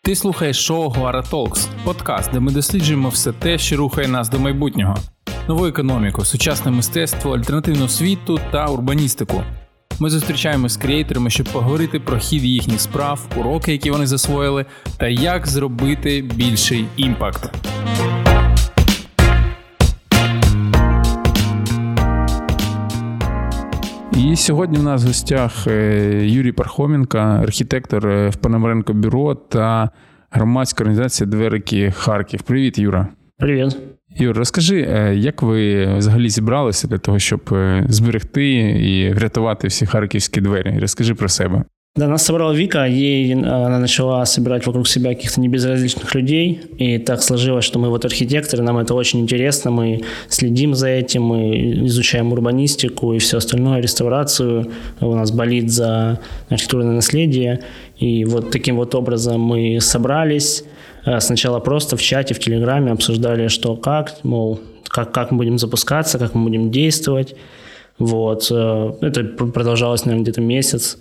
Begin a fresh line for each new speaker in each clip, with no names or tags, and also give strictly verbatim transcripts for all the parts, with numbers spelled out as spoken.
Ти слухаєш шоу Гуара Talks, подкаст, де ми досліджуємо все те, що рухає нас до майбутнього. Нову економіку, сучасне мистецтво, альтернативну освіту та урбаністику. Ми зустрічаємося з креаторами, щоб поговорити про хід їхніх справ, уроки, які вони засвоїли, та як зробити більший імпакт. І сьогодні в нас в гостях Юрій Пархоменко, архітектор в Пономаренко Бюро та громадська організація «Дверики Харків». Привіт, Юра.
Привіт.
Юр, розкажи, як ви взагалі зібралися для того, щоб зберегти і врятувати всі харківські двері? Розкажи про себе.
Да, нас собрала Вика, ей она начала собирать вокруг себя каких-то небезразличных людей, и так сложилось, что мы вот архитекторы, нам это очень интересно, мы следим за этим, мы изучаем урбанистику и все остальное, реставрацию, у нас болит за архитектурное наследие, и вот таким вот образом мы собрались, сначала просто в чате, в Телеграме обсуждали, что как, мол, как, как мы будем запускаться, как мы будем действовать, вот, это продолжалось, наверное, где-то месяц.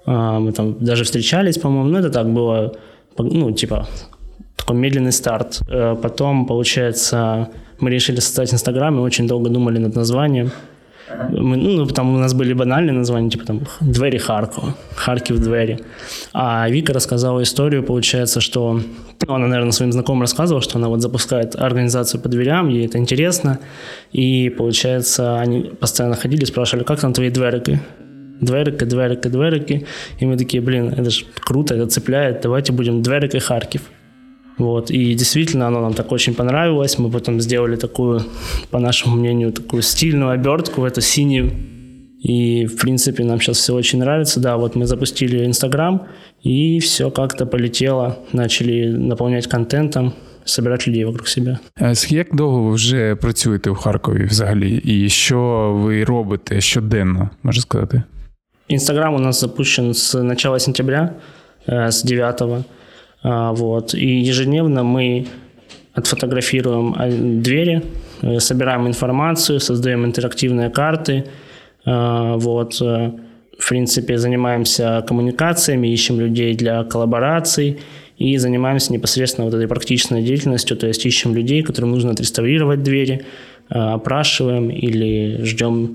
Мы там даже встречались, по-моему, ну это так было, ну типа такой медленный старт. Потом, получается, мы решили создать Инстаграм и очень долго думали над названием. Мы, ну, там у нас были банальные названия, типа там «Двери Харкова», «Харкив двери». А Вика рассказала историю, получается, что, ну, она, наверное, своим знакомым рассказывала, что она вот запускает организацию по дверям, ей это интересно. И, получается, они постоянно ходили, спрашивали, как там твои дверики? Дверики, дверики, дверики. И мы такие, блин, это же круто, это цепляет, давайте будем Дверики Харкив. Вот. И действительно, оно нам так очень понравилось. Мы потом сделали такую, по нашему мнению, такую стильную обертку, эту синюю. И, в принципе, нам сейчас все очень нравится. Да, вот мы запустили Инстаграм, и все как-то полетело. Начали наполнять контентом, собирать людей вокруг себе.
Як довго ви вже працюєте в Харкові взагалі? І що ви робите щоденно, можна сказати?
Инстаграм у нас запущен с начала сентября, с девятого. Вот. И ежедневно мы отфотографируем двери, собираем информацию, создаем интерактивные карты. Вот. В принципе, занимаемся коммуникациями, ищем людей для коллабораций и занимаемся непосредственно вот этой практичной деятельностью, то есть ищем людей, которым нужно отреставрировать двери, опрашиваем или ждем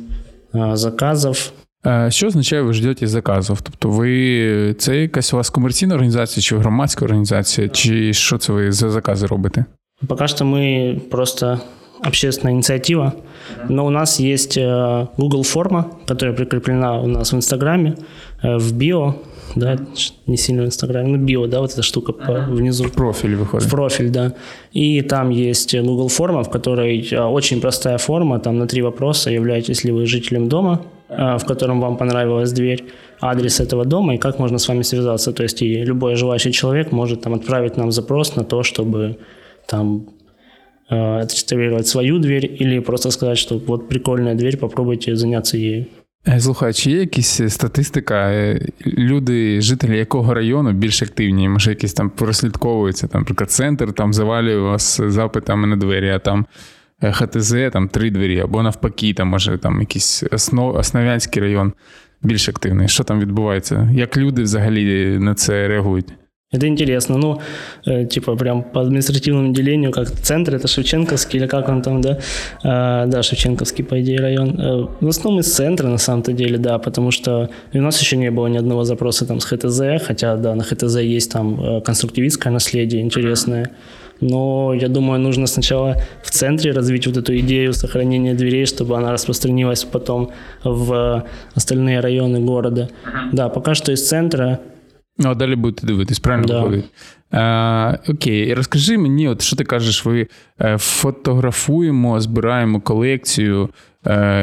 заказов.
Що означає, ви ждете заказів? Тобто ви, це якась у вас комерційна організація, чи громадська організація, чи що це ви за закази робите?
Пока что мы просто общественная инициатива, но у нас есть Google форма, которая прикреплена у нас в Инстаграме, в био, да, не сильно в Инстаграме, ну био, да, вот эта штука ага. внизу.
В профиль выходит.
В профиль, да. И там есть Google форма, в которой очень простая форма, там на три вопроса: являетесь ли вы жителем дома, в котором вам понравилась дверь, адрес этого дома и как можно с вами связаться. То есть и любой желающий человек может там отправить нам запрос на то, чтобы там отреставрировать свою дверь или просто сказать, что вот прикольная дверь, попробуйте заняться ею.
Слухай, чи є якась статистика, люди, жителі якого району більш активні? Може, якісь там прослідковуються, там, наприклад, центр там завалює вас запитами на двері, а там ХТЗ, там три двері, або навпаки, там, може, там якийсь Основ... Основ'янський район більш активний. Що там відбувається? Як люди взагалі на це реагують?
Это интересно. Ну, э, типа, прям по административному делению, как центр, это Шевченковский, или как он там, да? Э, да, Шевченковский, по идее, район. Э, в основном из центра, на самом-то деле, да, потому что у нас еще не было ни одного запроса там с ХТЗ, хотя, да, на ХТЗ есть там э, конструктивистское наследие интересное. Но, я думаю, нужно сначала в центре развить вот эту идею сохранения дверей, чтобы она распространилась потом в остальные районы города. Да, пока что из центра.
Ну, а далі будете дивитись, правильно
да.
виходить? А, окей, розкажи мені, от що ти кажеш, ви фотографуємо, збираємо колекцію. А,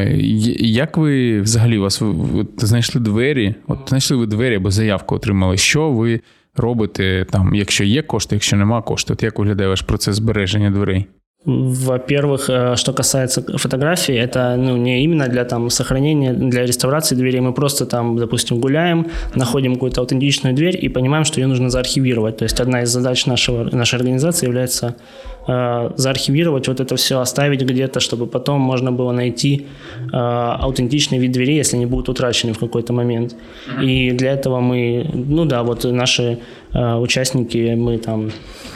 як ви взагалі, у вас от, знайшли двері, от знайшли ви двері або заявку отримали, що ви робите там, якщо є кошти, якщо нема коштів, от як виглядає ваш процес збереження дверей?
Во-первых, что касается фотографий, это ну, не именно для там, сохранения, для реставрации дверей. Мы просто там, допустим, гуляем, находим какую-то аутентичную дверь и понимаем, что ее нужно заархивировать. То есть одна из задач нашего, нашей организации является э, заархивировать вот это все, оставить где-то, чтобы потом можно было найти э, аутентичный вид дверей, если они будут утрачены в какой-то момент. И для этого мы, ну да, вот наши э, участники, мы там,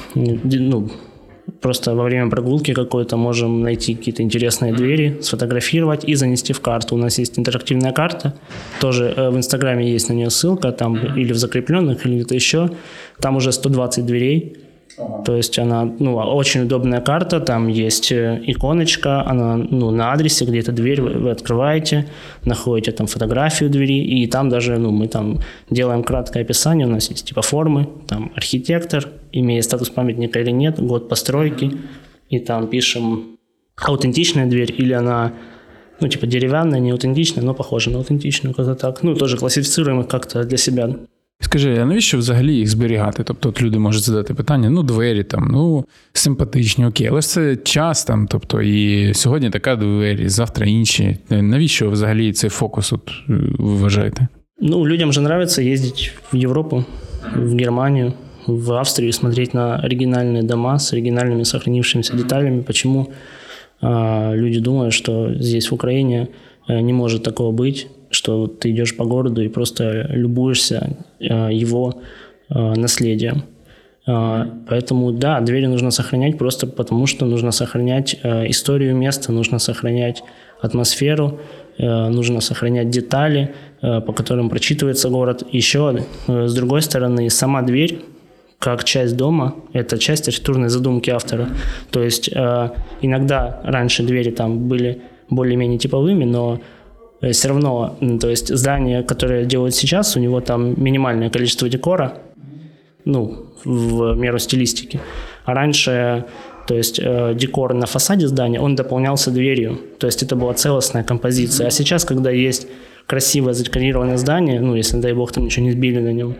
ну, просто во время прогулки какой-то можем найти какие-то интересные двери, сфотографировать и занести в карту. У нас есть интерактивная карта, тоже в Инстаграме есть на нее ссылка, там или в закрепленных, или где-то еще. Там уже сто двадцать дверей. То есть она ну, очень удобная карта, там есть иконочка, она ну, на адресе, где эта дверь вы, вы открываете, находите там фотографию двери, и там даже ну, мы там делаем краткое описание, у нас есть типа формы, там архитектор, имеет статус памятника или нет, год постройки, и там пишем аутентичная дверь или она ну, типа деревянная, не аутентичная, но похожа на аутентичную, как-то так. Ну, тоже классифицируем их как-то для себя.
Скажи, а навіщо взагалі їх зберігати? Тобто от люди можуть задати питання, ну двері там, ну симпатичні, окей, але ж це час там, тобто і сьогодні така двері, завтра інші. Навіщо взагалі цей фокус от, ви вважаєте?
Ну, людям же нравится ездить в Европу, в Германию, в Австрию, смотреть на оригинальные дома с оригинальными сохранившимися деталями. Почему а, люди думают, что здесь в Украине не может такого быть, что ты идешь по городу и просто любуешься его наследием. Поэтому, да, двери нужно сохранять просто потому, что нужно сохранять историю места, нужно сохранять атмосферу, нужно сохранять детали, по которым прочитывается город. Еще, с другой стороны, сама дверь, как часть дома, это часть архитектурной задумки автора. То есть иногда раньше двери там были более-менее типовыми, но все равно, то есть здание, которое делают сейчас, у него там минимальное количество декора, ну, в меру стилистики. А раньше, то есть декор на фасаде здания, он дополнялся дверью. То есть это была целостная композиция. А сейчас, когда есть красивое задекорированное здание, ну, если, дай бог, там ничего не сбили на нем,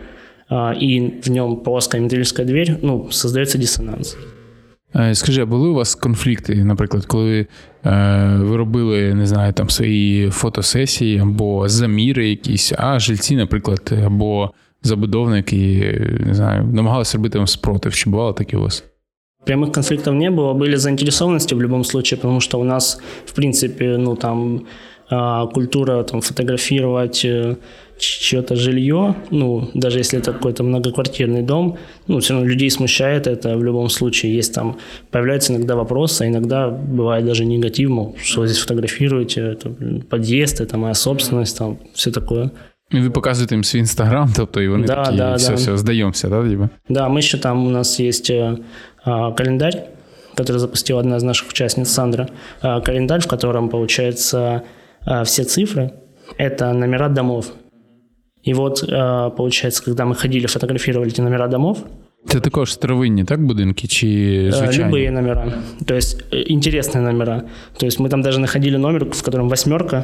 и в нем плоская металлическая дверь, ну, создается диссонанс.
Скажи, а були у вас конфлікти, наприклад, коли е, ви робили, не знаю, там свої фотосесії або заміри якісь, а жильці, наприклад, або забудовники, не знаю, намагалися робити вам спротив? Чи бувало таке у вас?
Прямых конфликтов не было, были заинтересованности в любом случае, потому что у нас, в принципе, ну, там, культура там, фотографировать чье-то жилье, ну, даже если это какой-то многоквартирный дом, ну, все равно людей смущает это в любом случае. Есть там, появляются иногда вопросы, а иногда бывает даже негатив, мол, что вы здесь фотографируете, это подъезд, это моя собственность, там, все такое.
І ви показуєте їм свій Інстаграм, тобто, і вони
да,
такі,
да,
все,
да.
все, здаємося, да, типа?
Да, мы еще там, у нас есть а, календарь, который запустила одна из наших участниц, Сандра. А, календарь, в котором, получается, а, все цифры – это номера домов. И вот, а, получается, когда мы ходили, фотографировали эти номера домов.
Це також старовинні, так, будинки, чи звичайні?
Любые номера, то есть интересные номера. То есть мы там даже находили номер, в котором восьмерка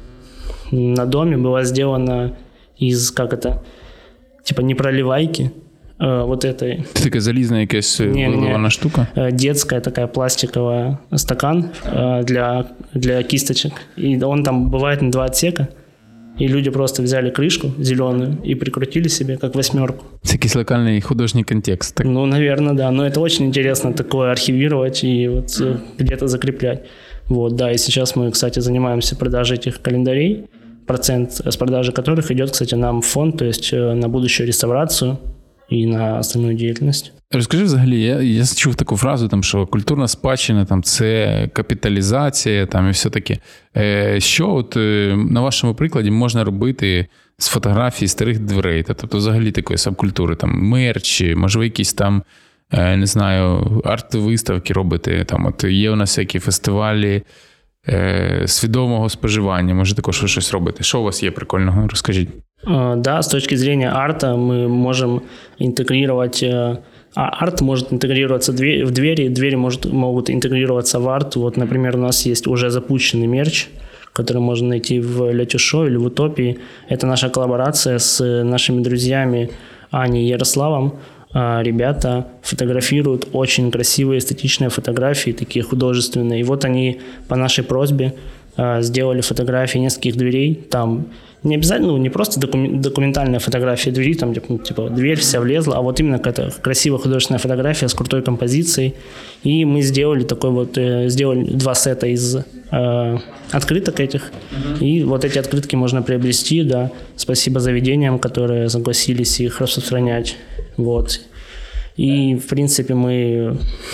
на доме была сделана из, как это, типа непроливайки, э, вот этой.
Це така залізна якась вилована штука?
Детская такая пластиковая стакан э, для, для кисточек. И он там бывает на два отсека. И люди просто взяли крышку зеленую и прикрутили себе как восьмерку.
Это якийсь локальный художественный контекст. Так?
Ну, наверное, да. Но это очень интересно такое архивировать и вот где-то закреплять. Вот, да, и сейчас мы, кстати, занимаемся продажей этих календарей, процент с продажи которых идет, кстати, нам в фонд, то есть на будущую реставрацию і на остальну діяльність.
Розкажи взагалі, я, я чув таку фразу, там, що культурна спадщина там, – це капіталізація там, і все таке. Е, що от, на вашому прикладі можна робити з фотографій старих дверей? Тобто взагалі такої субкультури, там, мерч, можливо, якісь там, е, не знаю, арт-виставки робити. Там, от, є у нас всякі фестивалі е, свідомого споживання, може також ви щось робити. Що у вас є прикольного? Розкажіть.
Да, с точки зрения арта мы можем интегрировать, а арт может интегрироваться в двери, двери может, могут интегрироваться в арт. Вот, например, у нас есть уже запущенный мерч, который можно найти в Летюшо или в Утопии. Это наша коллаборация с нашими друзьями Аней и Ярославом. ребята фотографируют очень красивые эстетичные фотографии, такие художественные. И вот они по нашей просьбе сделали фотографии нескольких дверей. Там не обязательно, ну, не просто документальная фотография двери, там типа дверь вся влезла, а вот именно какая-то красивая художественная фотография с крутой композицией. И мы сделали такой вот, сделали два сета из э, открыток этих. Uh-huh. И вот эти открытки можно приобрести, да. Спасибо заведениям, которые согласились их распространять. Вот. И, в принципе, мы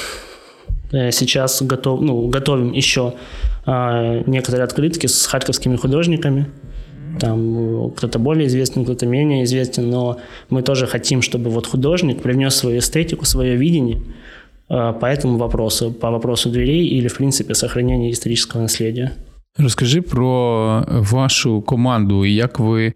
сейчас готов, ну, готовим еще э, некоторые открытки с харьковскими художниками. Там кто-то более известен, кто-то менее известен, но мы тоже хотим, чтобы вот художник привнес свою эстетику, свое видение э, по этому вопросу, по вопросу дверей или, в принципе, сохранения исторического наследия.
Розкажи про вашу команду і як ви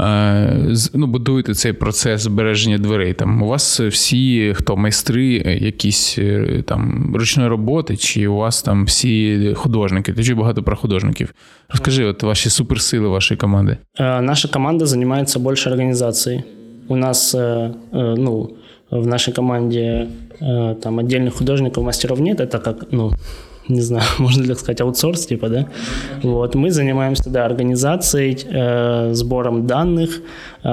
ну, будуєте цей процес збереження дверей. Там у вас всі, хто майстри, якісь там ручної роботи, чи у вас там всі художники? Ти чуєш багато про художників. Розкажи, от ваші суперсили вашої команди.
Наша команда занимается больше организацией. У нас, ну, в нашей команде там отдельных художников, мастеров нет, это как, ну, не знаю, можно ли так сказать, аутсорс, типа, да? Вот, мы занимаемся, да, организацией, э, сбором данных,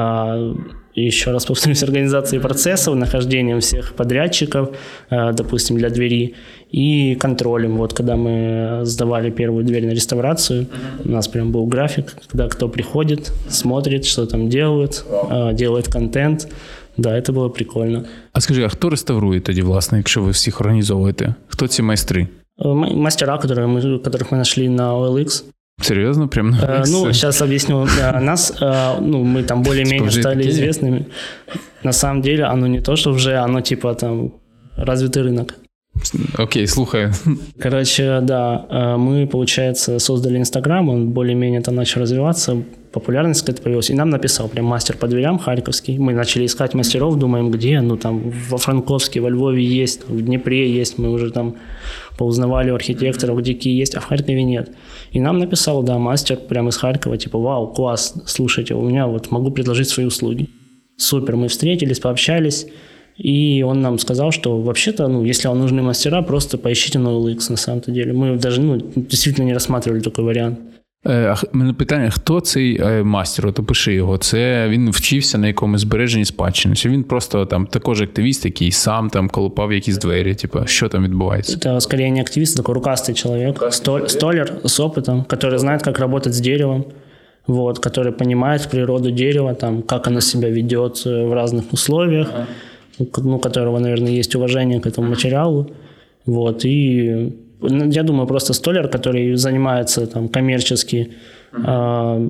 э, еще раз повторюсь, организацией процессов, нахождением всех подрядчиков, э, допустим, для двери, и контролем. Вот, когда мы сдавали первую дверь на реставрацию, у нас прям был график, когда кто приходит, смотрит, что там делают, э, делает контент. Да, это было прикольно.
А скажи, а хто реставрує тоді, власне, якщо ви всіх організовуєте? Хто ці майстри?
Мастера, которые мы, которых мы нашли на о эл икс.
Серьезно? Прям на о эл икс?
Ну, сейчас объясню. Нас, ну, мы там более-менее стали известными. На самом деле, оно не то, что уже, оно типа там развитый рынок.
Окей, слухаю.
Короче, да, мы, получается, создали Инстаграм, он более-менее там начал развиваться, популярность какая-то появилась, и нам написал прям мастер по дверям харьковский. Мы начали искать мастеров, думаем, где, ну там во Франковске, во Львове есть, в Днепре есть, мы уже там поузнавали у архитекторов, где какие есть, а в Харькове нет. И нам написал, да, мастер прямо из Харькова, типа, вау, класс, слушайте, у меня вот могу предложить свои услуги. Супер, мы встретились, пообщались. И он нам сказал, что вообще-то, ну, если вам нужны мастера, просто поищите на о эл икс на самом-то деле. Мы даже, ну, действительно не рассматривали такой вариант.
Е, а мене питання, хто цей е, мастер? От опиши його. Це він вчився на якомусь збереженні спадщини? Чи він просто там також активіст, який сам там колупав якісь двері? Типа, що там відбувається?
Это скорее не активист, такой рукастый человек, столь, столяр с опытом, который знает, как работать с деревом, вот, который понимает природу дерева, там, как оно себя ведет в разных условиях. Ага. Ну, у которого, наверное, есть уважение к этому материалу. Вот. И я думаю, просто столяр, который занимается там коммерчески э,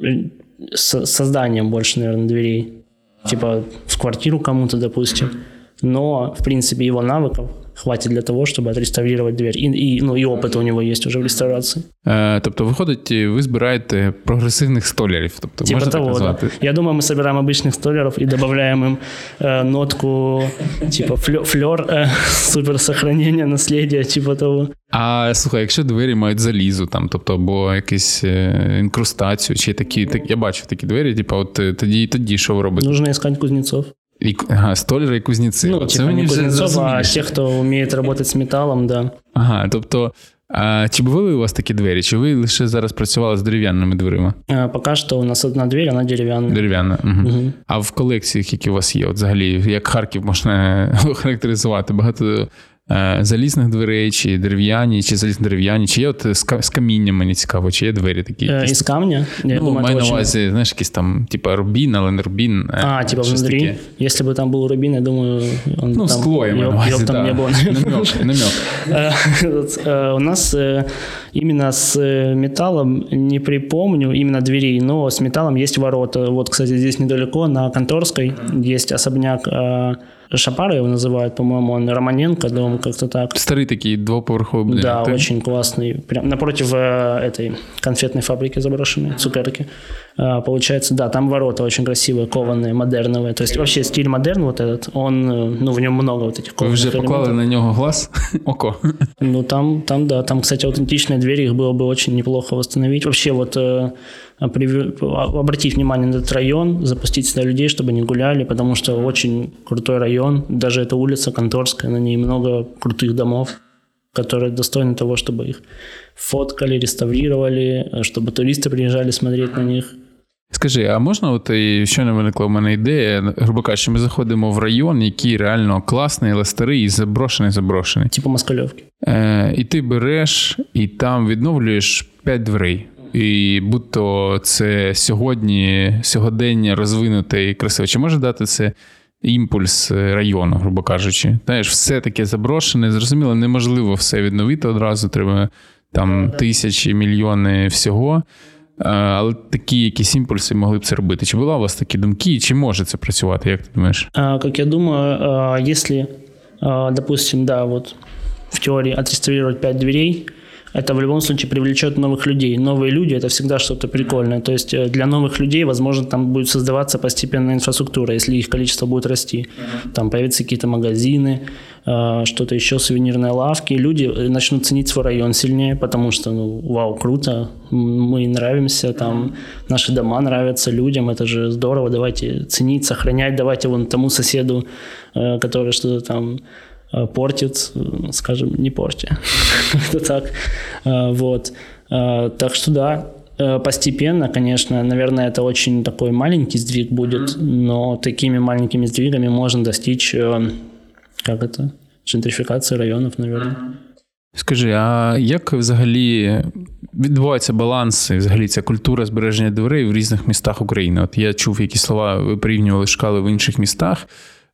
с, созданием больше, наверное, дверей. Типа в квартиру кому-то, допустим. Но, в принципе, его навыков хватит для того, чтобы отреставрировать дверь. И, и, ну, и опыт у него есть уже в реставрации.
Е, тобто, виходить, ви збираєте прогресивних столярів. Тобто,
типа
можна
того,
так назвати?
Да. Я думаю, мы собираем обычных столяров и добавляем им э, нотку, типа флёр, э, суперсохранения, наследия, типа того.
А, слухай, якщо двері мають залізо, там, тобто, або якусь е, інкрустацію, чи такі, так, я бачив такі двері, типу, от тоді, тоді що ви робите?
Нужно искать кузнецов.
И, ага, столяри і кузнеці.
Ну, типа не кузнецов, а тех, хто вміє працювати з металом, да.
Ага, тобто, а, чи були у вас такі двері? Чи ви лише зараз працювали з дерев'яними дверима?
А, поки що у нас одна двері, вона дерев'яна.
Дерев'яна, угу. Угу. А в колекціях, які у вас є, от взагалі, як Харків можна характеризувати? Багато е, залізних дверей, чи дерев'яні, чи залізно-дерев'яні, чи є от з, з камінням, мені цікаво, чи є двері такі?
Е, із камня? Я
ну,
думаю,
маю на
очень...
увазі, знаєш, якийсь там, типа рубін, але не рубін.
А, типа внутрі? Таке. Если бы там был рубин, я думаю, он
ну,
там...
скло, я маю на увазі,
там
да.
не было.
Намек,
намек. У нас именно с металлом, не припомню именно дверей, но с металлом есть ворота. Вот, кстати, здесь недалеко, на Конторской, есть особняк Шапара его называют, по-моему, он Романенко дом, как-то так.
Старый такие двухповерховый будинок.
Да,
ты?
Очень классный. Прям напротив этой конфетной фабрики заброшенной, цукерки. Получается, да, там ворота очень красивые, кованые, модерновые. То есть вообще стиль модерн вот этот, он, ну, в нем много вот этих кованых
элементов. Вы уже поклали на него глаз? Око.
Ну, там, там, да, там, кстати, аутентичные двери, их было бы очень неплохо восстановить. Вообще вот обратить внимание на этот район, запустить сюда людей, чтобы они гуляли, потому что очень крутой район. Даже эта улица Конторская, на ней много крутых домов, которые достойны того, чтобы их фоткали, реставрировали, чтобы туристи приїжджали смотреть на них.
Скажи, а можна, от і щойно виникла в мене ідея, грубо кажучи, ми заходимо в район, який реально класний, але старий і заброшений-заброшений.
Типу Москальовки.
Е, і ти береш, і там відновлюєш п'ять дверей. І будь-то це сьогодні, сьогодення розвинуте і красиве. Чи може дати це імпульс району, грубо кажучи? Знаєш, все таке заброшене, зрозуміло, неможливо все відновити одразу, треба там тисячі, мільйони всього. Але такі якісь імпульси могли б це робити. Чи була у вас такі думки, чи може це працювати? Як ти думаєш?
Как я думаю, если, допустим, да, вот в теории отреставрировать пять дверей, это в любом случае привлечет новых людей. Новые люди – это всегда что-то прикольное. То есть для новых людей, возможно, там будет создаваться постепенная инфраструктура, если их количество будет расти. Там появятся какие-то магазины, что-то еще, сувенирные лавки. Люди начнут ценить свой район сильнее, потому что, ну, вау, круто, мы нравимся, там, наши дома нравятся людям, это же здорово, давайте ценить, сохранять, давайте вон тому соседу, который что-то там портит, скажем, не порти. Это так. Вот. Так что да, постепенно, конечно, наверное, это очень такой маленький сдвиг будет, но такими маленькими сдвигами можно достичь, как это, джентрифікації районів, наверное.
Скажи, а як взагалі відбувається баланс, і взагалі ця культура збереження дверей в різних містах України? От я чув, які слова ви порівнювали, шукали в інших містах.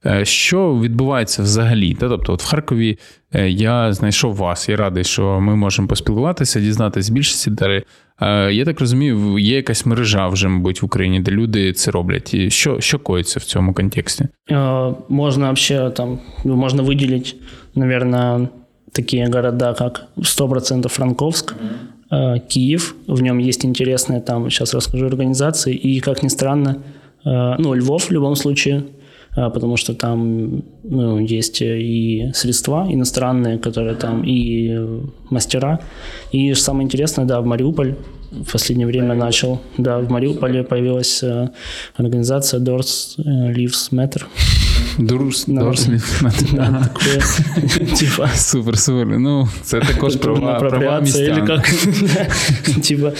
Що відбувається взагалі? Тобто от в Харкові я знайшов вас, я радий, що ми можемо поспілкуватися, дізнатися більше деталей. Я так розумію, є якась мережа вже, мабуть, в Україні, де люди це роблять. І що, що коїться в цьому контексті?
Можна вообще там, можна виділити, наверное, такі города, как сто процентов Франковск, Киев, в нем есть интересные там, сейчас расскажу, организации, и, как ни странно, ну, Львов в любом случае, потому что там, ну, есть и средства иностранные, которые там, и мастера. И самое интересное, да, в Мариуполь в последнее время начал, да, в Мариуполе появилась организация Doors Lives Matter.
Doors, Doors Lives Matter.
Да, такое, типа...
Супер, супер. Ну, це також права, права містян.
Или как, типа...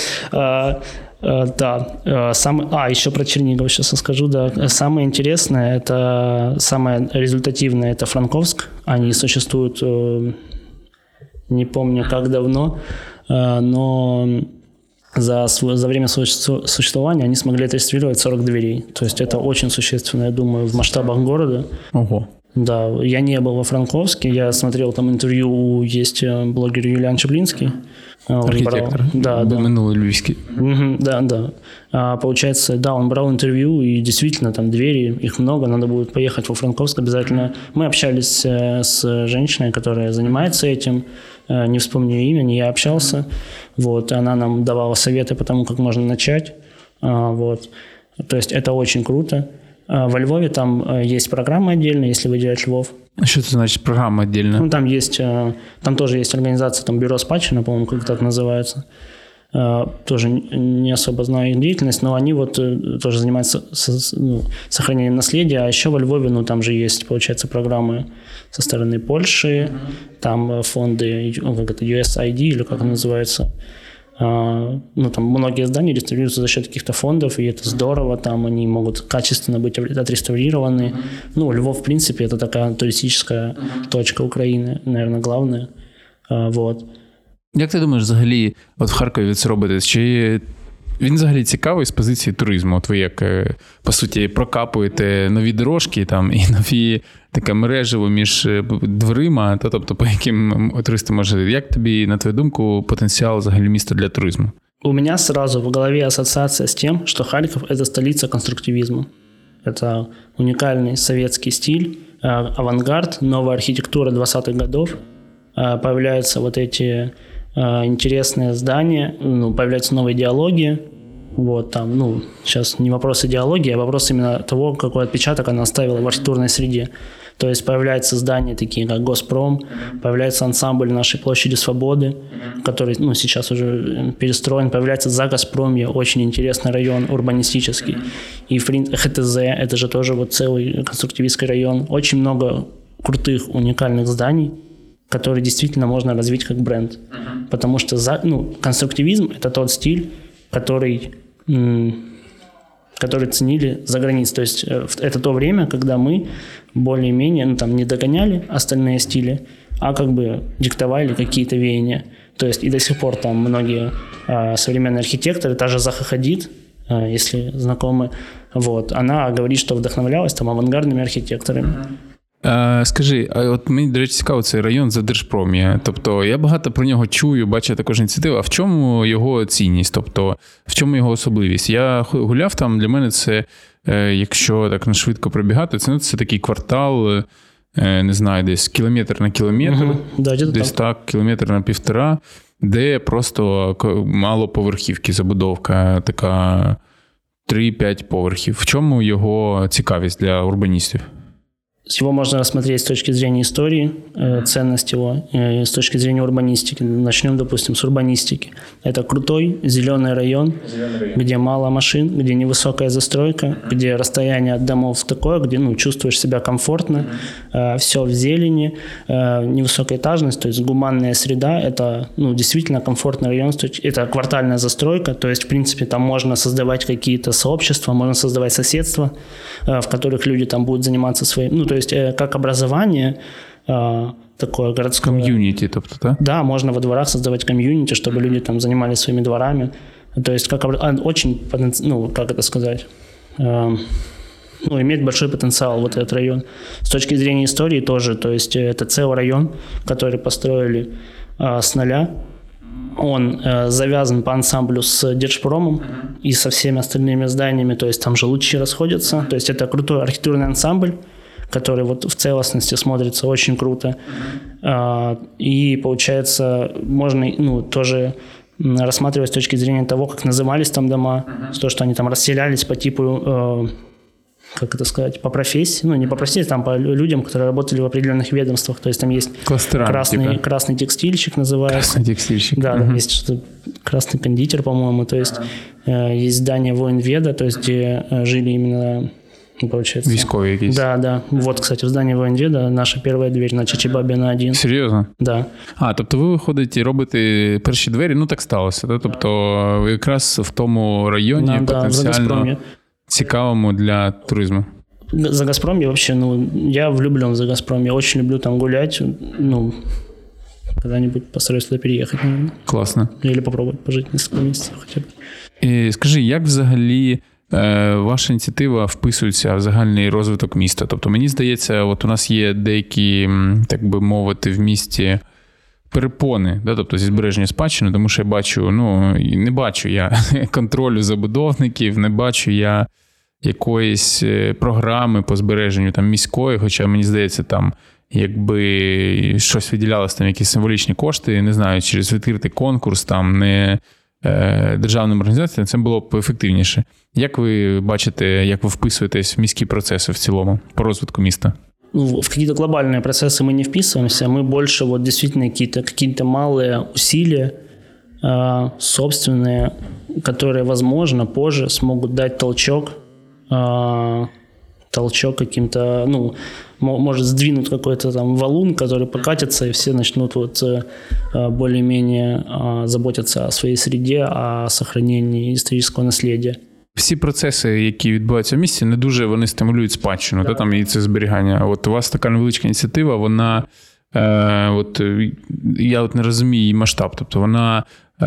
Да, сам, а, еще про Чернигов сейчас расскажу, да. Самое интересное, это самое результативное, это Франковск. Они существуют, не помню как давно, но за, за время своего существования они смогли отреставрировать сорок дверей. То есть это очень существенно, я думаю, в масштабах города.
Ого.
Да, я не был во Франковске, я смотрел там интервью, есть блогер Юлиан Чаплинский.
Архитектор,
брал, да, да.
Минулый львивский.
Угу, да, да. А, получается, да, он брал интервью, и действительно там двери, их много, надо будет поехать во Франковск обязательно. Мы общались с женщиной, которая занимается этим, не вспомню ее имя, не я общался, вот, и она нам давала советы по тому, как можно начать, вот, то есть это очень круто. Во Львове там есть программа отдельно, если выделять Львов.
А что это значит программа отдельно?
Ну, там есть, там тоже есть организация, там Бюро Спадщина, по-моему, как так называется. Тоже не особо знаю их деятельность, но они вот тоже занимаются ну, сохранением наследия. А еще во Львове, ну, там же есть, получается, программы со стороны Польши, mm-hmm. там фонды, ну, как это, ю эс ай ди, или как это называется. Ну, там многие здания реставрируются за счет каких-то фондов, и это здорово, там они могут качественно быть отреставрированы. Mm-hmm. Ну, Львов, в принципе, это такая туристическая mm-hmm. точка Украины, наверное, главная. Вот.
Як ти думаєш, взагалі, от в Харкові це робите? Чи він взагалі цікавий з позиції туризму? От ви як, по суті, прокапуєте нові дорожки там і нові таке мережево між дверима, то, тобто по яким туристи можуть. Як тобі, на твою думку, потенціал взагалі міста для туризму?
У меня сразу в голове ассоциация с тем, что Харьков – это столица конструктивизма. Это уникальный советский стиль, авангард, новая архитектура двадцатых годов. Появляются вот эти интересные здания, ну, появляются новые диалоги, вот там, ну, сейчас не вопрос идеологии, а вопрос именно того, какой отпечаток она оставила в архитектурной среде. То есть появляются здания такие, как Госпром, появляется ансамбль нашей площади Свободы, который, ну, сейчас уже перестроен, появляется за Газпромье, очень интересный район урбанистический, и ХТЗ, это же тоже вот целый конструктивистский район, очень много крутых, уникальных зданий, которые действительно можно развить как бренд, uh-huh. потому что за, ну, конструктивизм – это тот стиль, который, м- который ценили за границей. То есть это то время, когда мы более-менее, ну, там, не догоняли остальные стили, а как бы диктовали какие-то веяния. То есть и до сих пор там многие а, современные архитекторы, та же Заха Хадид, а, если знакомы, вот, она говорит, что вдохновлялась там авангардными архітекторами. Uh-huh.
А, скажи, а от мені, до речі, цікаво, цей район за Держпром'я. Тобто я багато про нього чую, бачу також ініціативу. А в чому його цінність? Тобто в чому його особливість? Я гуляв там, для мене це, якщо так швидко пробігати, це, ну, це такий квартал, не знаю, десь кілометр на кілометр, угу. да, десь так. так, кілометр на півтора, де просто мало поверхівки, забудовка така три-п'ять поверхів. В чому його цікавість для урбаністів?
Его можно рассмотреть с точки зрения истории, э, ценность его, э, с точки зрения урбанистики. Начнем, допустим, с урбанистики. Это крутой зеленый район, зеленый район, где мало машин, где невысокая застройка, uh-huh. где расстояние от домов такое, где, ну, чувствуешь себя комфортно, uh-huh. э, все в зелени, э, невысокая этажность, то есть гуманная среда. Это, ну, действительно комфортный район. Это квартальная застройка, то есть, в принципе, там можно создавать какие-то сообщества, можно создавать соседства, э, в которых люди там будут заниматься своим, ну, то есть как образование такое городское.
Комьюнити, тобто, да?
Да, можно во дворах создавать комьюнити, чтобы люди там занимались своими дворами. То есть как очень, ну, как это сказать, ну, имеет большой потенциал вот этот район. С точки зрения истории тоже, то есть это целый район, который построили с нуля. Он э, завязан по ансамблю с Держпромом uh-huh. и со всеми остальными зданиями, то есть там же лучи расходятся. То есть это крутой архитектурный ансамбль, который вот в целостности смотрится очень круто. Uh-huh. А, и получается, можно, ну, тоже рассматривать с точки зрения того, как назывались там дома, uh-huh. то, что они там расселялись по типу, э, как это сказать, по профессии, ну, не по профессии, там по людям, которые работали в определенных ведомствах. То есть там есть красный, типа. красный текстильщик называется.
Красный текстильщик.
Да, uh-huh. там есть что-то, красный кондитер, по-моему. То есть uh-huh. э, есть здание военведа, то есть где э, жили именно... Получается.
Військові якісь.
Да, да. Вот, кстати, в здании военведа наша перша дверь на Чичибабіна один.
Серйозно?
Да.
А, тобто ви виходите і робите перші двері, ну так сталося, да? Тобто якраз в тому районі да, потенціально да, цікавому для туризму.
За Газпром я вообще, ну, я влюблен в за Газпром, я очень люблю там гулять, ну, когда-нибудь постараюсь туда переехать, наверное.
Классно.
Или попробовать пожить несколько месяцев хотя бы.
І скажи, як взагалі ваша ініціатива вписується в загальний розвиток міста? Тобто, мені здається, от у нас є деякі, так би мовити, в місті перепони, да? Тобто зі збереження спадщини, тому що я бачу, ну, не бачу я контролю забудовників, не бачу я якоїсь програми по збереженню там міської, хоча, мені здається, там якби щось виділялось, там якісь символічні кошти, не знаю, через відкритий конкурс, там не державним організаціям, це було б ефективніше. Як ви бачите, як ви вписуєтесь в міські процеси в цілому по розвитку міста?
В какие-то глобальные процессы мы не вписываемся, мы больше вот действительно какие-то, какие-то малые усилия э, собственные, которые, возможно, позже смогут дать толчок, э, толчок каким-то, ну, может сдвинуть какой-то там валун, который покатится, и все начнут вот более-менее заботиться о своей среде, о сохранении исторического наследия.
Всі процеси, які відбуваються в місті, не дуже вони стимулюють спадщину, да. Та, там, і це зберігання. От у вас така невеличка ініціатива, вона, е, от, я от не розумію її масштаб, тобто вона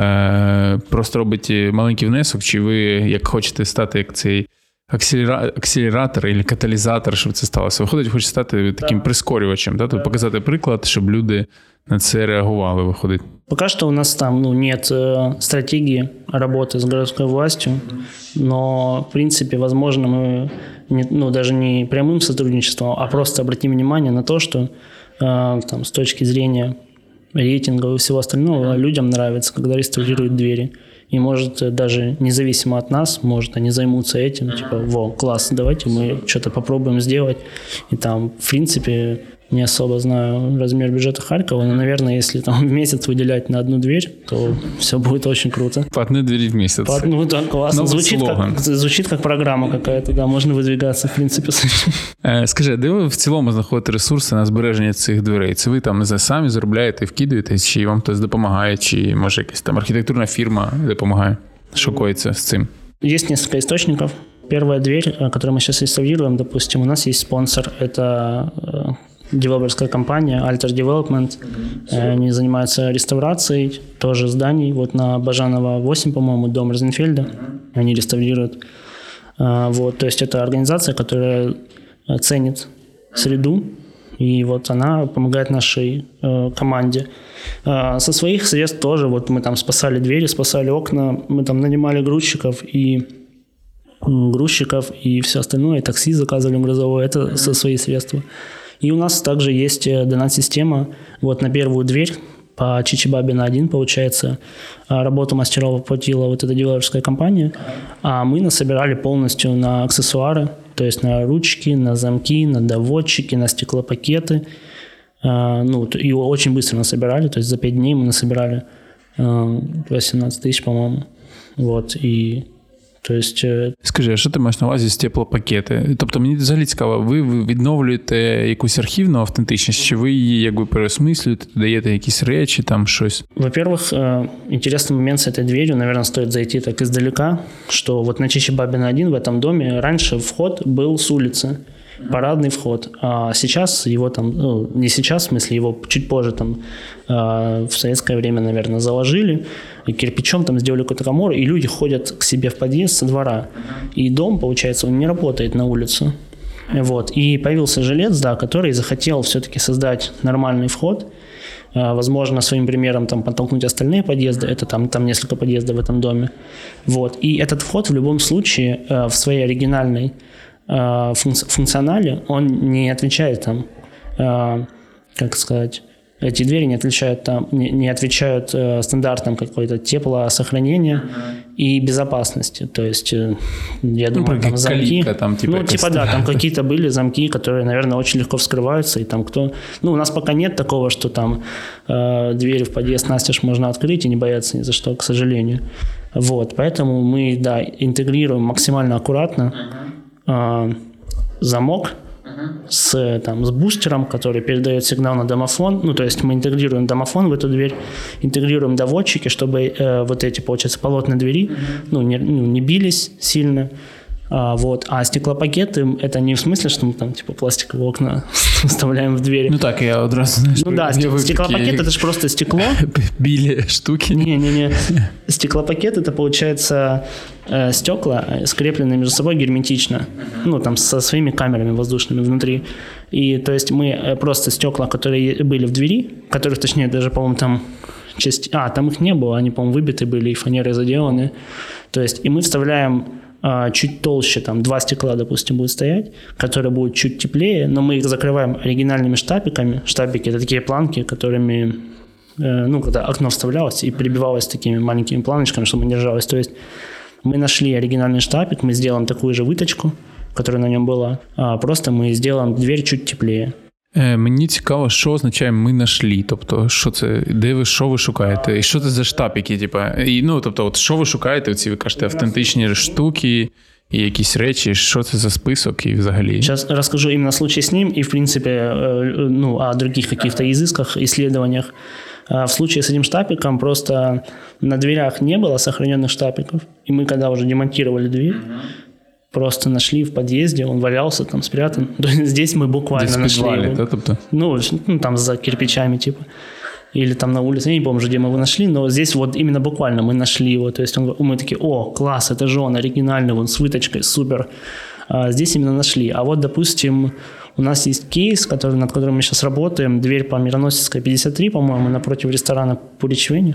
е, просто робить маленький внесок, чи ви, як хочете стати як цей акселератор або каталізатор, щоб це сталося. Виходить, хочете стати таким да. прискорювачем, да? Тобто показати приклад, щоб люди на це реагували, виходить.
Пока что у нас там ну, нет э, стратегии работы с городской властью, но, в принципе, возможно, мы не, ну, даже не прямым сотрудничеством, а просто обратим внимание на то, что э, там, с точки зрения рейтинга и всего остального людям нравится, когда реставрируют двери. и может даже независимо от нас, может они займутся этим, типа, во, класс, давайте мы что-то попробуем сделать. И там, в принципе, не особо знаю размер бюджета Харькова, но, наверное, если там в месяц выделять на одну дверь, то все будет очень круто.
По одной двери в месяц.
По, ну да, классно. Звучит как, звучит как програма какая-то, да, можна видвигатися, в принципі.
Е, скажи, де ви в цілому знаходите ресурси на збереження цих дверей? Це ви там, не знаю, самі заробляєте, вкидуєте, чи вам хтось допомагає, чи може якась там архітектурна фірма допомагає? Що коїться з цим?
Есть несколько источников. Первая дверь, которую мы сейчас реставрируем, допустим, у нас есть спонсор, это девелоперская компания Alter Development. Они занимаются реставрацией тоже зданий. Вот на Бажанова восемь, по-моему, дом Розенфельда. Они реставрируют. Вот, то есть это организация, которая ценит среду. И вот она помогает нашей команде. Со своих средств тоже. Вот мы там спасали двери, спасали окна. Мы там нанимали грузчиков и грузчиков и все остальное. И такси заказывали грузовое. Это со своих средств. И у нас также есть донат-система. Вот на первую дверь по Чичибабина один, получается, работу мастеров оплатила вот эта девелоперская компания, а мы насобирали полностью на аксессуары, то есть на ручки, на замки, на доводчики, на стеклопакеты. Ну, и очень быстро насобирали, то есть за пять дней мы насобирали восемнадцать тысяч, по-моему. Вот, и... То есть...
Скажи, а що ти маєш на увазі з теплопакети? Тобто мені взагалі цікаво, ви відновлюєте якусь архівну автентичність, чи ви її якби переосмислюєте, додаєте якісь речі, там щось?
Во-первых, интересный момент с этой дверью, наверное, стоит зайти так издалека, что вот на Чичибабина один в этом доме раньше вход был с улицы, парадный вход, а сейчас его там, ну, не сейчас, в смысле, его чуть позже там в советское время, наверное, заложили, и кирпичом там сделали какой-то комор, и люди ходят к себе в подъезд со двора. И дом, получается, он не работает на улицу. Вот. И появился жилец, да, который захотел все-таки создать нормальный вход, возможно, своим примером там подтолкнуть остальные подъезды, это там, там несколько подъездов в этом доме. Вот. И этот вход в любом случае в своей оригинальной функционале, он не отвечает там, как сказать, эти двери не отвечают, там, не, не отвечают э, стандартам какой-то теплосохранения uh-huh. и безопасности. То есть, э, я ну, думаю, там замки...
Калитка, там, типа,
ну, типа, да, там какие-то были замки, которые, наверное, очень легко вскрываются. И там кто... Ну, у нас пока нет такого, что там э, дверь в подъезд настежь можно открыть и не бояться ни за что, к сожалению. Вот, поэтому мы, да, интегрируем максимально аккуратно uh-huh. э, замок, с, там, с бустером, который передает сигнал на домофон. Ну, то есть мы интегрируем домофон в эту дверь, интегрируем доводчики, чтобы э, вот эти, получается, полотна двери mm-hmm. ну, не, ну, не бились сильно. А, вот. А стеклопакеты, это не в смысле, что мы там, типа, пластиковые окна вставляем в двери.
Ну так, я одразу, знаешь,
ну да, стек- стеклопакет это же просто стекло.
Били штуки.
Не-не-не. Стеклопакет это, получается, э, стекла, скрепленные между собой герметично. Uh-huh. Ну, там, со своими камерами воздушными внутри. И, то есть, мы просто стекла, которые были в двери, которых, точнее, даже, по-моему, там часть... А, там их не было, они, по-моему, выбиты были и фанерой заделаны. То есть, и мы вставляем чуть толще, там два стекла, допустим, будут стоять, которые будут чуть теплее, но мы их закрываем оригинальными штапиками. Штапики – это такие планки, которыми, э, ну, когда окно вставлялось и прибивалось такими маленькими планочками, чтобы не держалось. То есть мы нашли оригинальный штапик, мы сделаем такую же выточку, которая на нем была, а просто мы сделаем дверь чуть теплее.
Е, мені цікаво, що означає «ми нашли», тобто, що це, де ви, що ви шукаєте, і що це за штапики, типа, і, ну, тобто, от, що ви шукаєте, оці, ви кажете, автентичні штуки, і якісь речі, що це за список і взагалі?
Сейчас расскажу именно случай с ним и, в принципе, ну, о других каких-то изысках, исследованиях. В случае с этим штапиком просто на дверях не было сохраненных штапиков, и мы, когда уже демонтировали дверь, просто нашли в подъезде, он валялся там спрятан. Здесь мы буквально здесь нашли подвале, его. Да, тобто? Ну, ну, там за кирпичами, типа. Или там на улице, я не помню, где мы его нашли, но здесь вот именно буквально мы нашли его. То есть он, мы такие, о, класс, это же он оригинальный, он с выточкой, супер. А здесь именно нашли. А вот, допустим, у нас есть кейс, который, над которым мы сейчас работаем, дверь по Мироносецкой пятьдесят три, по-моему, напротив ресторана Пуричвени.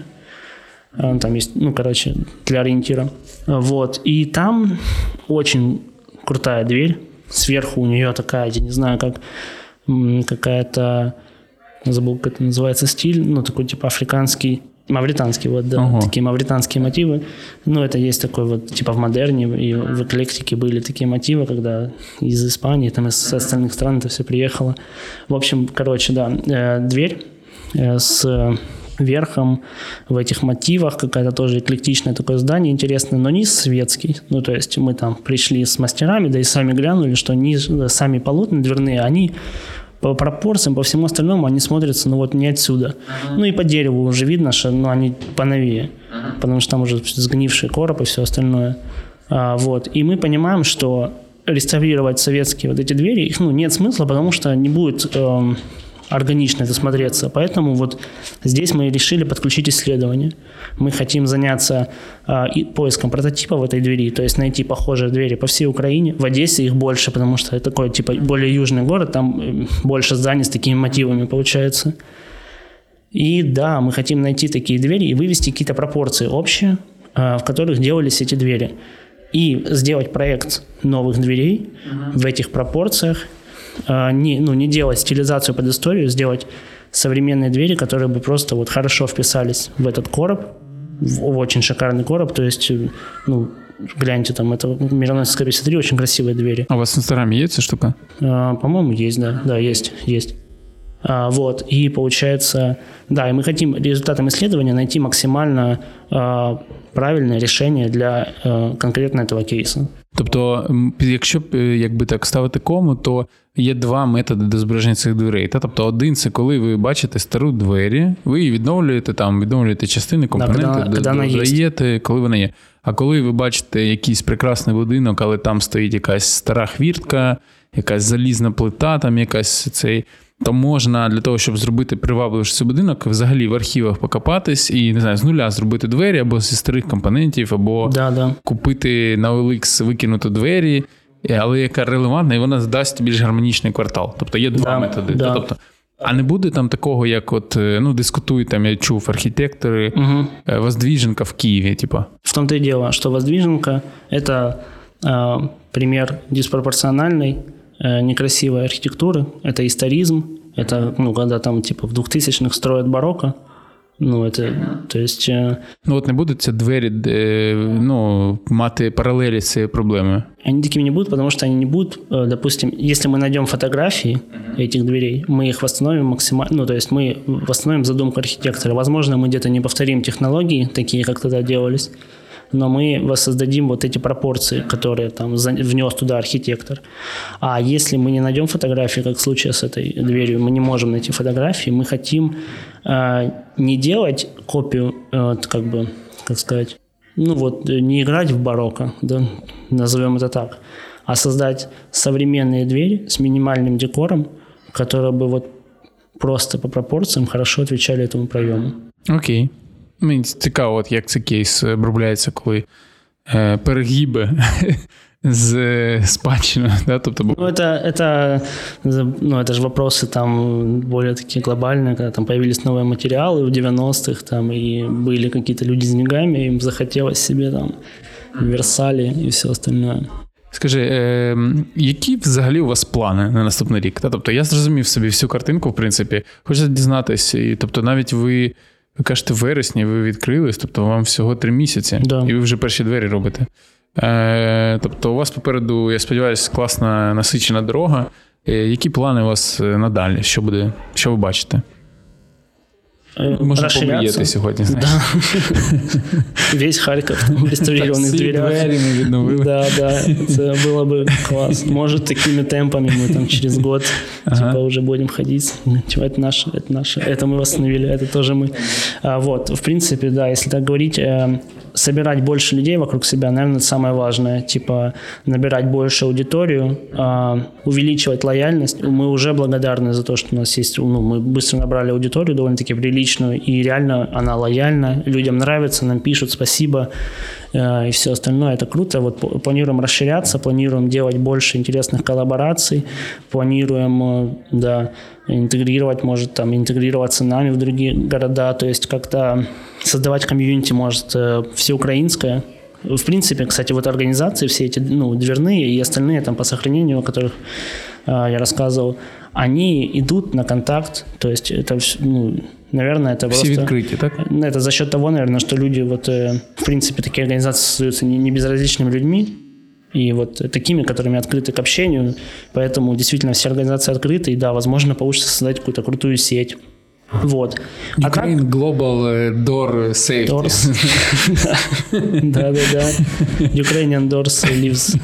Там есть, ну, короче, для ориентира. Вот. И там очень крутая дверь. Сверху у нее такая, я не знаю, как какая-то, забыл, как это называется, стиль, ну, такой типа африканский Мавританские, вот, да, ага. такие мавританские мотивы. Ну, это есть такой вот, типа в модерне и в эклектике были такие мотивы, когда из Испании, там из остальных стран это все приехало. В общем, короче, да, э, дверь э, с верхом в этих мотивах, какая-то тоже эклектичное такое здание, интересное, но низ светский. Ну, то есть мы там пришли с мастерами, да и сами глянули, что низ, сами полотна дверные, они по пропорциям, по всему остальному они смотрятся, ну вот не отсюда. Uh-huh. Ну и по дереву уже видно, что ну, они поновее, uh-huh. потому что там уже сгнивший короб и все остальное. А, вот. И мы понимаем, что реставрировать советские вот эти двери, их ну, нет смысла, потому что не будет эм, органично это смотреться. Поэтому вот здесь мы решили подключить исследование. Мы хотим заняться э, поиском прототипов этой двери, то есть найти похожие двери по всей Украине. В Одессе их больше, потому что это такой типа более южный город, там больше зданий с такими мотивами получается. И да, мы хотим найти такие двери и вывести какие-то пропорции общие, э, в которых делались эти двери. И сделать проект новых дверей uh-huh. в этих пропорциях. Не, ну, не делать стилизацию под историю, сделать современные двери, которые бы просто вот хорошо вписались в этот короб, в очень шикарный короб, то есть, ну, гляньте, там, это Мироносецкая пятьдесят три, очень красивые двери.
А у вас в Инстаграме есть эта штука?
А, по-моему, есть, да, да, есть, есть. А, вот, и получается, да, и мы хотим результатом исследования найти максимально а, правильное решение для а, конкретно этого кейсу.
Тобто, якщо якби так ставити кому, то є два методи до збереження цих дверей. Тобто, один – це коли ви бачите стару двері, ви її відновлюєте, там, відновлюєте частини, компоненти, да, додаєте, коли вона є. А коли ви бачите якийсь прекрасний будинок, але там стоїть якась стара хвіртка, якась залізна плита, там якась цей, то можна для того, щоб зробити привабливіший будинок, взагалі в архівах покопатись і, не знаю, з нуля зробити двері або зі старих компонентів, або
да, да.
купити на о ел ікс викинути двері, але яка релевантна, і вона дасть більш гармонічний квартал. Тобто є два
да,
методи.
Да.
Тобто, а не буде там такого, як от, ну, дискутують, там, я чув, архітектори, угу. Воздвиженка в Києві, типа.
В том-то и дело, что Воздвиженка – это э, пример диспропорциональной, э, некрасивой архитектуры, это историзм, это, ну, когда там, типа, в двухтысячных строят барокко. Ну, это, то есть...
Ну, от не будуть ці двері, ну, мати паралелі з цією проблемою?
Они такими не будут, потому что они не будут, допустим, если мы найдем фотографии uh-huh. этих дверей, мы их восстановим максимально, ну, то есть мы восстановим задумку архитектора. Возможно, мы где-то не повторим технологии, такие, как тогда делались, но мы воссоздадим вот эти пропорции, которые там внес туда архитектор. А если мы не найдем фотографии, как в случае с этой дверью, мы не можем найти фотографии, мы хотим э, не делать копию, э, как бы, как сказать, ну вот, не играть в барокко, да, назовем это так, а создать современные двери с минимальным декором, которые бы вот просто по пропорциям хорошо отвечали этому проему.
Окей. Okay. Мені цікаво, от як цей кейс обробляється, коли е, перегиби з спадщиною. Да? Тобто...
Ну, это, это, ну, это же вопросы там более такие глобальные, когда там появились новые материалы в девяностых, там, и были какие-то люди с деньгами, им захотелось себе там Версали и все остальное.
Скажи, е, які взагалі у вас плани на наступний рік? Тобто я зрозумів собі всю картинку, в принципі, хочу дізнатися, і, тобто навіть ви Ви кажете, в вересні ви відкрились, тобто вам всього три місяці,
да.
і ви вже перші двері робите. Е, тобто у вас попереду, я сподіваюся, класна насичена дорога. Е, які плани у вас надалі? Що буде, що ви бачите? Можна помріяти сьогодні, знаєш.
Да. Весь Харків в реставрированных дверях.
Двері ми відновили.
Да, да, це було б клас. Може, такими темпами ми там через год ага. типа уже будем ходить. Типа, это наше, это наше, это мы восстановили, это тоже мы. А, вот, в принципе, да, если так говорить, э, собирать больше людей вокруг себя, наверное, самое важное. Типа, набирать больше аудиторию, э, увеличивать лояльность. Мы уже благодарны за то, что у нас есть, ну, мы быстро набрали аудиторию довольно-таки приличную, и реально она лояльна, людям нравится, нам пишут спасибо э, и все остальное, это круто. Вот планируем расширяться, планируем делать больше интересных коллабораций, планируем, э, да, интегрировать, может, там, интегрироваться нами в другие города, то есть как-то создавать комьюнити, может, э, всеукраинское. В принципе, кстати, вот организации все эти, ну, дверные и остальные там по сохранению, о которых э, я рассказывал, они идут на контакт, то есть это, ну, Наверное, это
Все
просто...
открытие, так?
Это за счет того, наверное, что люди, вот, в принципе, такие организации создаются не безразличными людьми, и вот такими, которыми открыты к общению. Поэтому действительно все организации открыты, и да, возможно, получится создать какую-то крутую сеть. Вот.
Ukraine а так... Global Door Safety. Doors.
Да-да-да. Ukrainian Doors Lives.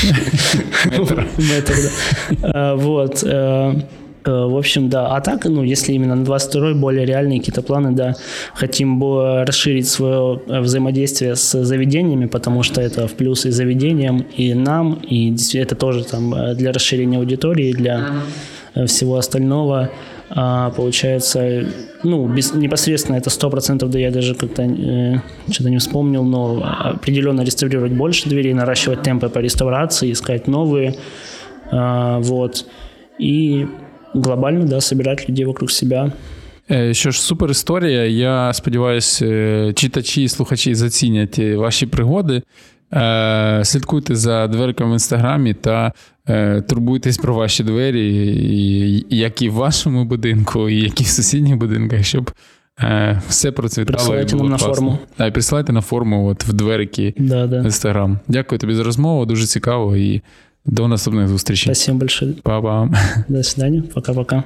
Matter. Вот. В общем, да. А так, ну, если именно на двадцать второй более реальные какие-то планы, да, хотим бы расширить свое взаимодействие с заведениями, потому что это в плюс и заведениям, и нам, и это тоже там для расширения аудитории, для всего остального. А, получается, ну, без, непосредственно это сто процентов, да я даже как-то э, что-то не вспомнил, но определенно реставрировать больше дверей, наращивать темпы по реставрации, искать новые, а, вот, и глобально, да, собирать людей вокруг себя.
Що ж, супер історія. Я сподіваюся, читачі і слухачі зацінять ваші пригоди. Слідкуйте за дверками в Інстаграмі та турбуйтесь про ваші двері, як і в вашому будинку, і як і в сусідніх будинках, щоб все процвітало.
Присилайте нам на форму.
Так, і присилайте на форму от, в дверки
да, да.
в Інстаграм. Дякую тобі за розмову, дуже цікаво, і до наступних зустрічей.
Спасибо большое.
Па-па.
До свидания. Пока-пока.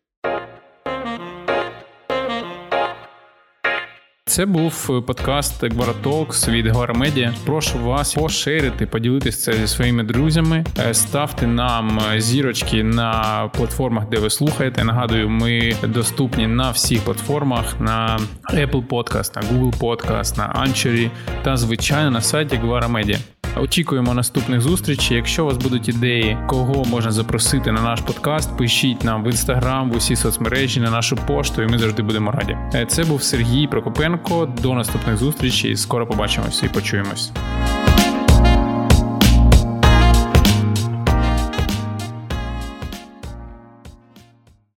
Це був подкаст Гвара Talks від Гвара Медіа. Прошу вас поширити, поділитися це зі своїми друзями. Ставте нам зірочки на платформах, де ви слухаєте. Нагадую, ми доступні на всіх платформах, на Apple Podcast, на Google Podcast, на Anchor та, звичайно, на сайті Гвара Медіа. Очікуємо наступних зустрічей. Якщо у вас будуть ідеї, кого можна запросити на наш подкаст, пишіть нам в Інстаграм, в усі соцмережі, на нашу пошту, і ми завжди будемо раді. Це був Сергій Прокопенко. До наступних зустрічей. Скоро побачимося і почуємось.